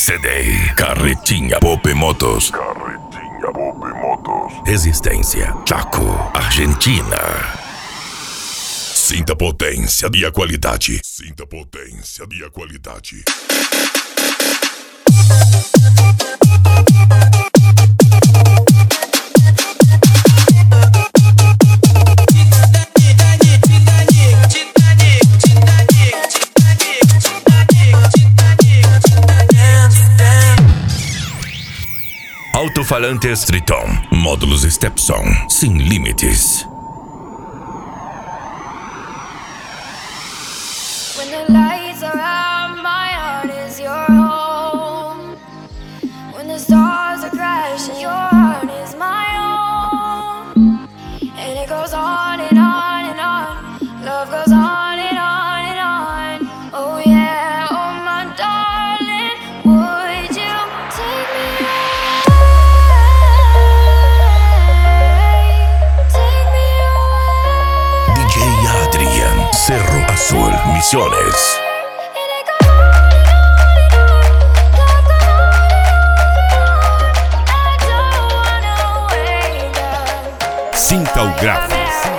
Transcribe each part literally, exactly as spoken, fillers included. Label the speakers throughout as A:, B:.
A: C D Carretinha Pop Motos.
B: Carretinha Pop Motos.
A: Resistência Chaco, Argentina. Sinta a potência e a qualidade. Sinta a potência e a qualidade. Alto-falantes Triton, módulos Stepson, sem limites.
C: When the lights are out, my heart is your home. When the stars are crashing, your heart is my own. And it goes on and on and on. Love goes on and on and on. Oh yeah, oh my darling, would you take me away? Take me away.
A: D J Adrian, Cerro Azul, Misiones. Sinta o grave.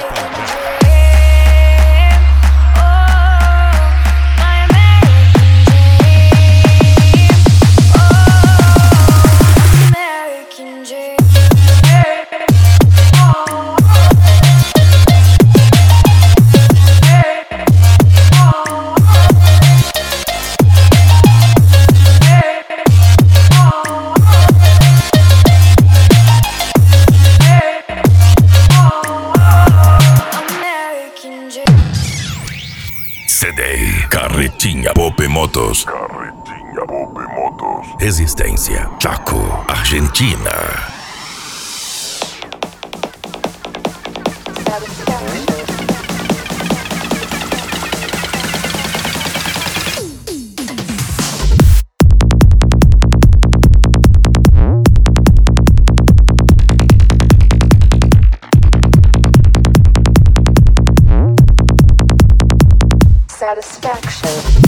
A: C D Carretinha Pop Motos.
B: Carretinha Pop Motos.
A: Resistência Chaco, Argentina.
D: Satisfaction.